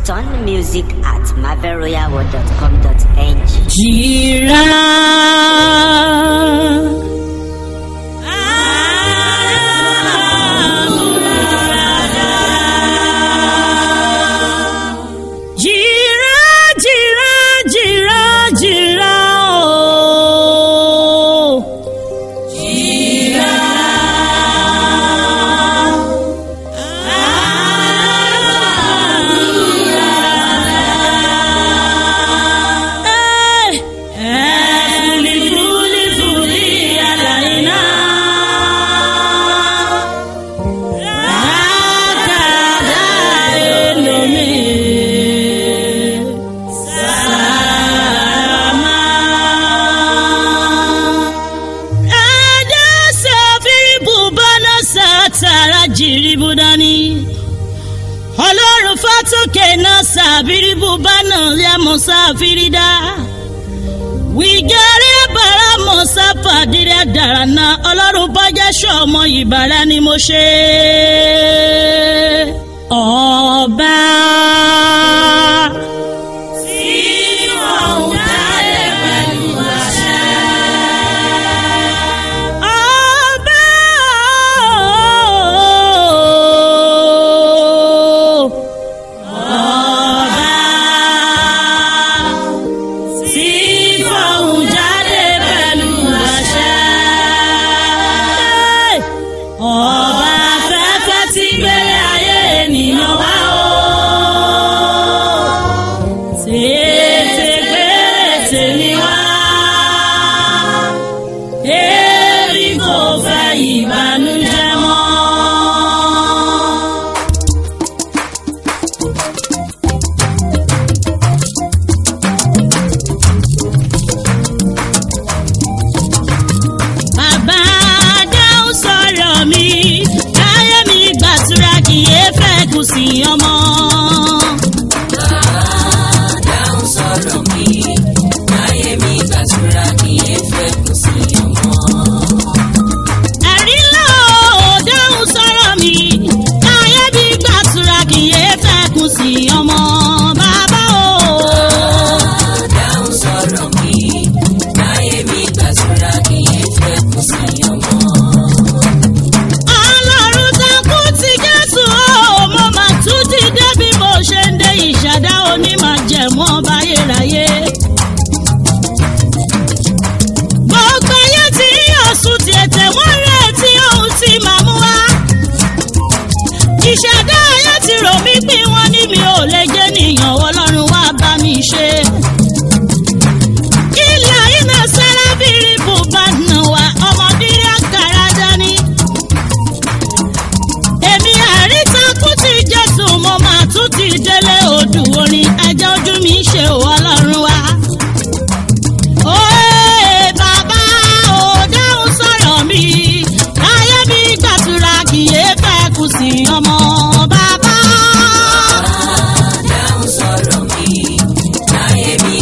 Return music at marvelroyalworld.com.ng. Jira. Ọlọ́run fàtókè náà sàbíríbù bánà lẹ́mọ̀sá fìrídà wìgẹ́rẹ́ bàrà mọ̀sá fàdírẹ́ dàránà Ọlọ́run bọ́jẹ́ sọ́mọ ìbàrà ni mo ṣe ọba tí wọ́n jáde pẹ̀lú àṣẹ. Ìṣẹ̀dá ayé ti rò mí pín wọn ní mi ò lè jẹ́ nìyàn Ọlọ́run wá bá mi ṣe. Ilẹ̀ iná sára bírí bùbá nà wá ọmọdé àkàrà dání. Èmi àrítakú ti Jésù mo máa tún ti délé odù orin ẹjẹ́ ojú mi ṣe Ọlọ́run wá. Bàbá ò dáhùn sọ̀rọ̀ mi, ayé mi gbàdúrà kì í fẹ́ kù sí ọmọ. Bàbá dáhùn sọ̀rọ̀ mi, ayé mi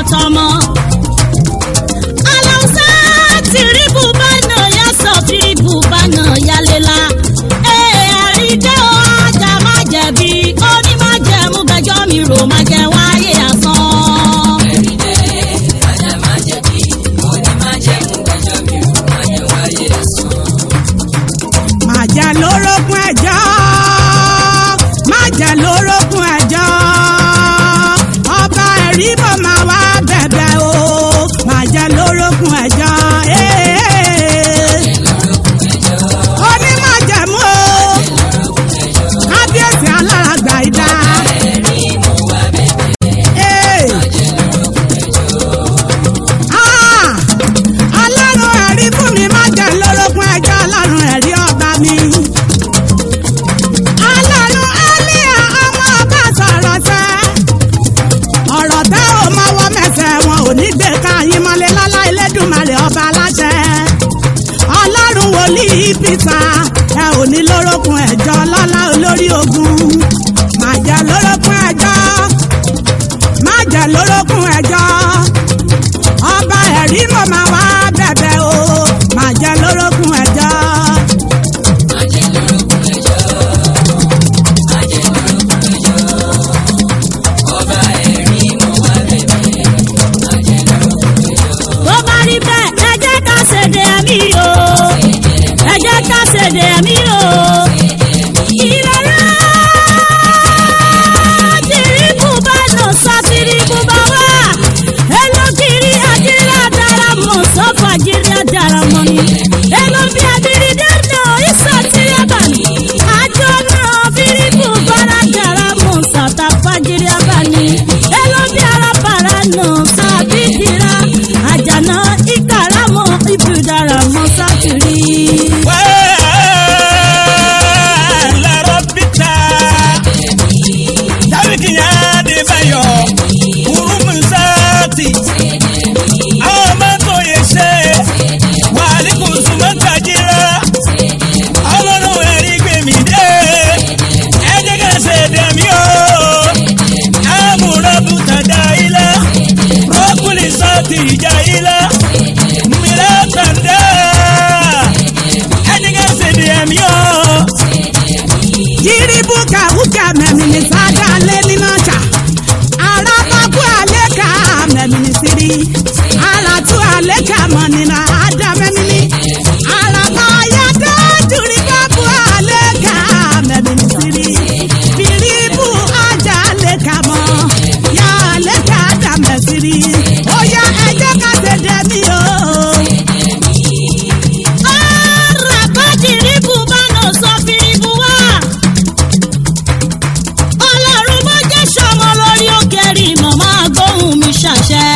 tọmọ. Aláùsá tìrìbù bá náà yá sọ tìrìbù bá náà yá léla. Àríkẹ́ o ajá má jẹ̀bi oní má jẹ̀mú gbẹjọ́ mi rò má jẹ wáyé asán. Ajá má jẹ̀bi oní má jẹ̀mú gbẹjọ́ mi rò má jẹ wáyé asán. Má jẹ́ lórókun ẹjọ́, má jẹ́ lórókun ẹjọ́, ọba ẹ̀rí bò máa wá bẹ̀bẹ̀ o, má jẹ́ lórókun ẹjọ́. Oní má jẹ̀mú o, kábíyèsí alára gbà ìdá. Ọlọ́run ẹ̀rí fún mi má jẹ́ lórókun ẹjọ́, ọlọ́run ẹ̀rí ọba mi. Ọlọ́run Élíyà ọmọ ọba sọ̀rọ̀ sẹ́. Ọ̀rọ̀ tẹ́ ò mọ́wọ́ mẹ́sẹ̀ wọn ò ní gbé ká yín mọ́lé lọ́lá Elédùmarè ọba aláṣẹ. Ọlọ́run wòlíì Pítà ẹ ò ní lórókun ẹjọ́ lọ́lá olórí ogun. Má jẹ́ lórókun ẹjọ́, má jẹ́ lórókun ẹjọ́. Ọba ẹ̀rí mo máa wá bẹ̀bẹ̀ o, má jẹ́ lórókun ẹjọ́. Tó bá rí bẹ́ẹ̀ ẹ jẹ́ ká ṣèdè ẹ̀mí o, ẹ jẹ́ ká ṣèdè ẹ̀mí o. Ìrọ̀rọ̀ tìrìbù bá nà sọ tìrìbù bá wà. Elókìrí àdìrà dára mọ̀ sọ́fà jírí dára mọ̀ ni. Elóbi àdìrí dáná ìsọ̀ tìrì àbàní. Àjọ náà tìrìbù bára dára mọ̀ sàtàfà jírí àbàní. Elóbi arábàrà nà sàbídìrà. Àjànà ìkàrà mọ̀ ìbùdàrà mọ̀ sátìrì. Yiribuka uka memini sada leni nacha. Arabaku aleka memini siri. Aratu aleka manina ada memini. Araba yada juribabu aleka memini siri. Biribu aja aleka mo. Ya aleka ada mesiri. Oya eje ka sede mi o. Araba jiribu bano so biribu wa. Ọlọ́run bó jẹ́ sọmọ lórí òkè rí màmá gbóhùn mi ṣàṣẹ.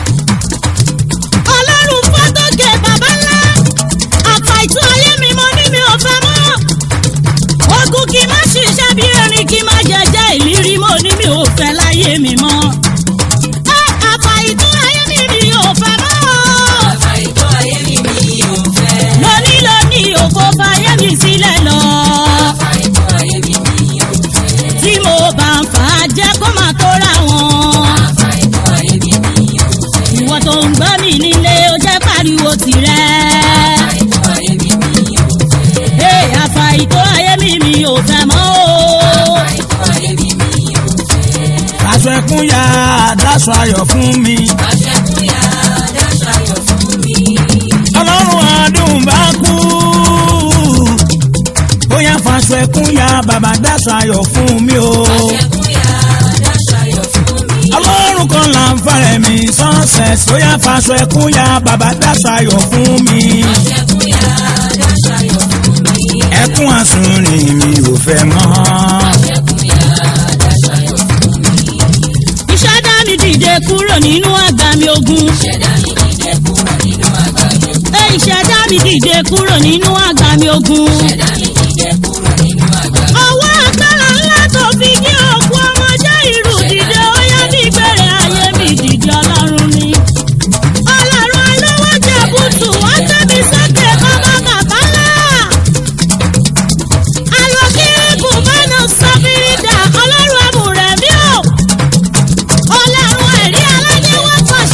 Ọlọ́run fọ́tòkè bàbá ńlá. Àpá ìtún ayé mi mo ní mi ò fẹ́ mọ́. Ogun kì í má ṣiṣẹ́ bí erin kì í má jẹjẹ́ ìlírí mo ní mi ò fẹ́ láyé mi mọ́. Àpá ìtún ayé mi ò fẹ́ mọ́. Lónìí òfò fayé mi sílẹ̀ lọ. Tí mo bá ń fà á jẹ́ kó máa tóra wọn. Ìwọ tó ń gbọ́ mi nílé ó jẹ́ pariwo tirẹ̀. Àfà ìtó ayé mi ò fẹ́ mọ́ o. Aṣọ ẹkún ya dáṣọ ayọ̀ fún mi. Ọlọ́run adùn bá kú. Ó yá faṣọ ẹkún ya bàbá dáṣọ ayọ̀ fún mi o. Ọlọ́run kan là ń fẹ́rẹ̀ mi success. Ó yá faṣọ ẹkún ya bàbá dáṣọ ayọ̀ fún mi. Ẹkún àsùnrìn mi ò fẹ́ mọ́. Ìṣẹ̀dá mi dìde kúrò nínú àgbàmì ogun. Ìṣẹ̀dá mi dìde kúrò nínú àgbàmì ogun. Ọwọ́ agbára ńlá tó fi kí òkú ọmọ jẹ́ ìrù dìde ó yá bí ìbẹ̀rẹ̀ ayé mi dìde ọlọ́run ni. Ọlọ́run alówó jẹ́ bùtù wọ́n tẹ́bi sókè bàbá bàbá ńlá. Àlọ́kí bùbánà sọ́bìrìdà ọlọ́run àmùrẹ̀mí o. Ọlọ́run ẹ̀rí aládé wọ́n pàṣẹ.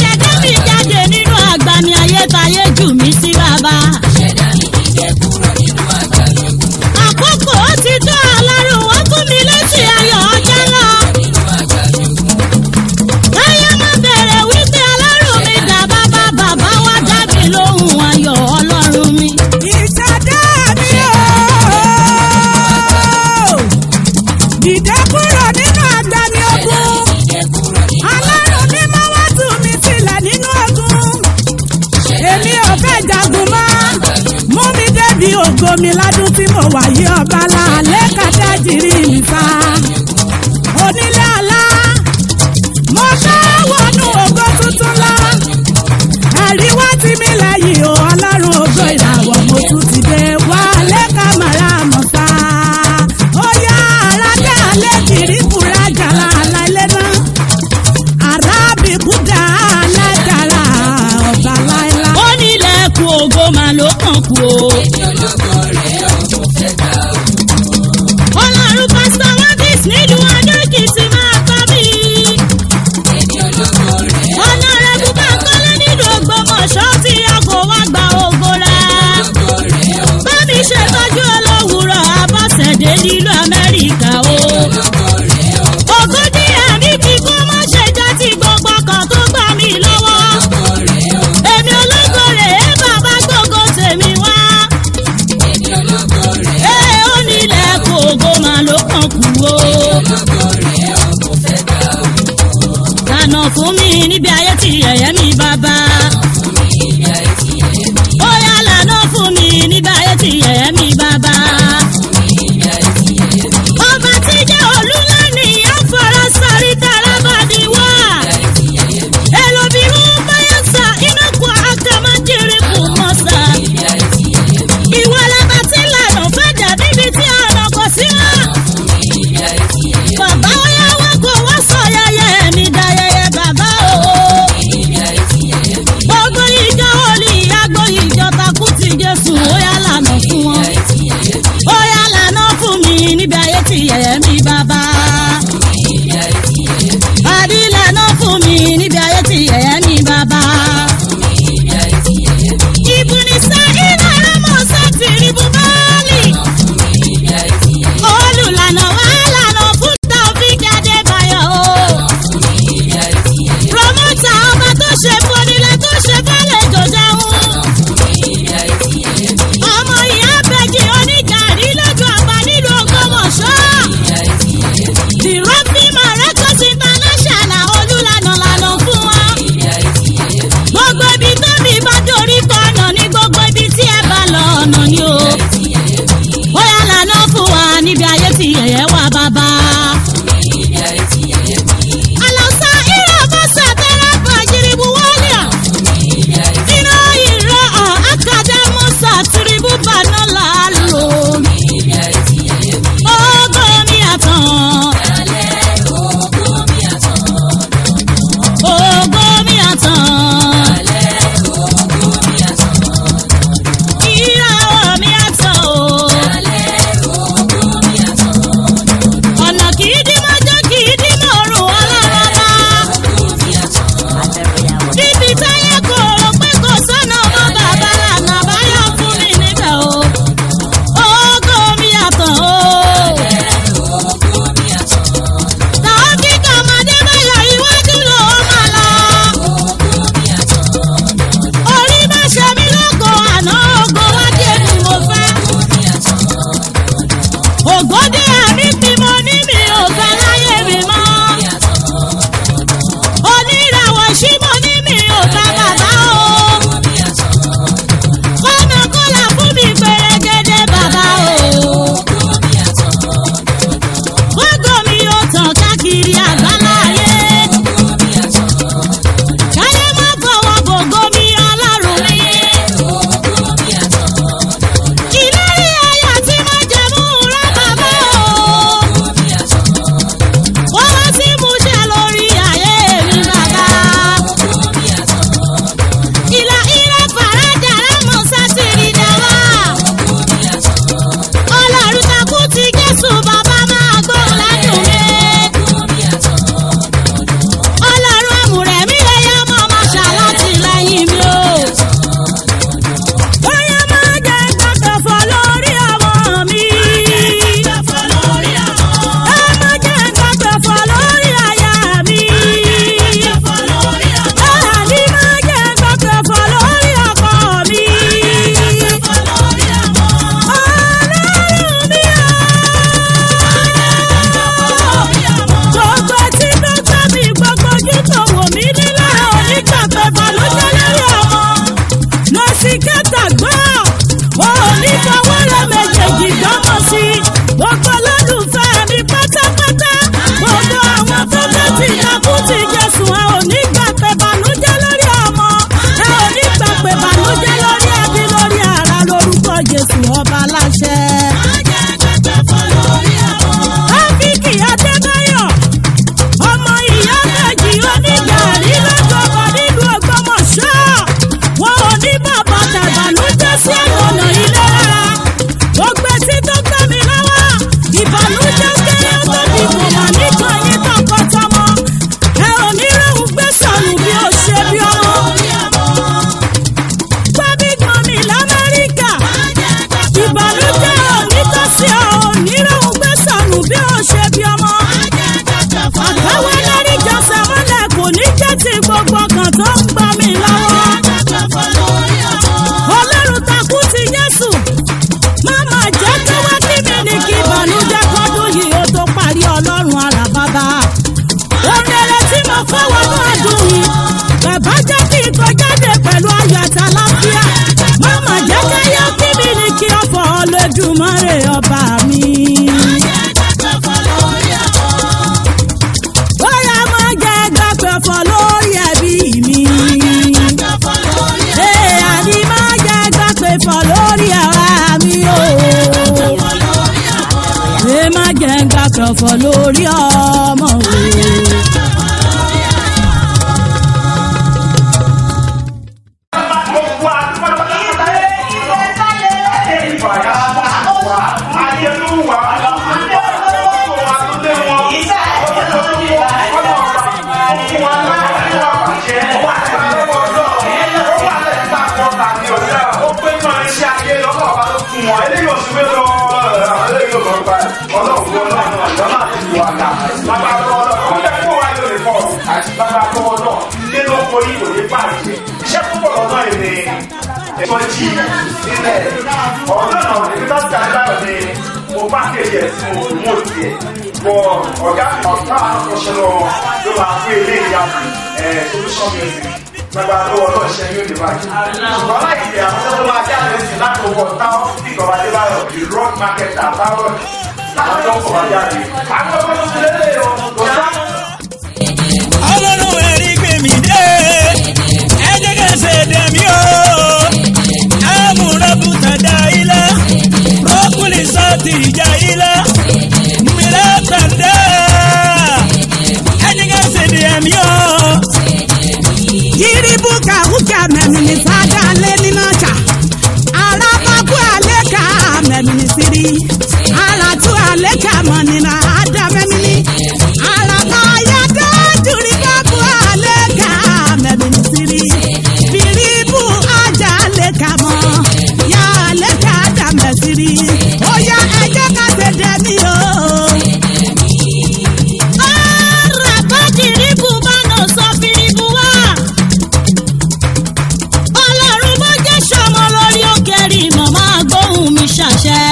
Elédùmarè ọba mi. Bóyá má jẹ́ gbàgbẹ́fọ́ lórí ẹbí mi. Àní má jẹ́ gbàgbẹ́fọ́ lórí ara mi o. Má jẹ́ gbàgbẹ́fọ́ lórí ọmọ o. Iṣẹ́ púpọ̀ lọ́nà ìní ìtọ́jú sílẹ̀ ọ̀nà ìtọ́jú agbára ni mo bá kéde ẹ̀sìn mo fi mú tiẹ̀ bọ̀ ọ̀gá ọ̀gá àkọsọ lọ ló máa fún ilé ìyá solution music gbàgbà lọ́wọ́ náà ṣe yóò lè báyìí. Ṣùgbọ́n láì pé àwọn tó máa jáde sí láti owó táwọn bí ìjọba dé báyọ̀ the rock market àtàwọn láti tó kọ̀ wá jáde. Àkọ́kọ́ tó ti lélẹ̀ o kò sá. Ọlọ́run ẹ̀rí gbé mi dé ẹ̀jẹ̀ kẹsẹ̀ dẹ̀mí o amúrabùtà dá ilá rọ́kùnrin sọ́ọ̀tì ìjà ilá mìíràn tàdá ẹ̀jẹ̀ kẹsẹ̀ dẹ̀mí o. Yiribu ka uka memini sada lenina cha arababu aleka memini siri aratu aleka manina ada memini araba ya da duri babu aleka memini siri biribu aja aleka mo ya aleka ada mesiri oya eje ka se demi o. Araba diribu bano so biribu wa. Ọlọ́run bó jẹ́ sọmọ lórí òkèrè màmá gbóhùn mi ṣàṣẹ.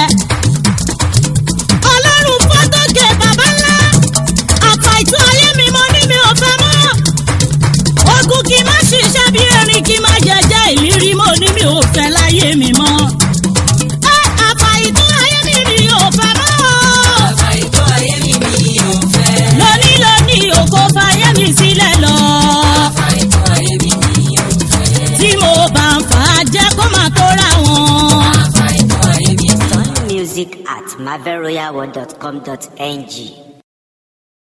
Ọlọ́run fọ́tòkè bàbá ńlá àpá ìtún ayé mi mo ní mi ò fẹ́ mọ́. Ogun kì í má ṣiṣẹ́ bí erin kì í má jẹjẹ́ ìlérí mo ní mi ò fẹ́ láyé mi mọ́. Àpá ìtún ayé mi ò fẹ́ mọ́. Lónìí òkò fàyè mi sílẹ̀ lọ. Tí mo bá ń fà á jẹ́ kó máa tóra wọn. Music at marvelroyalworld.com.ng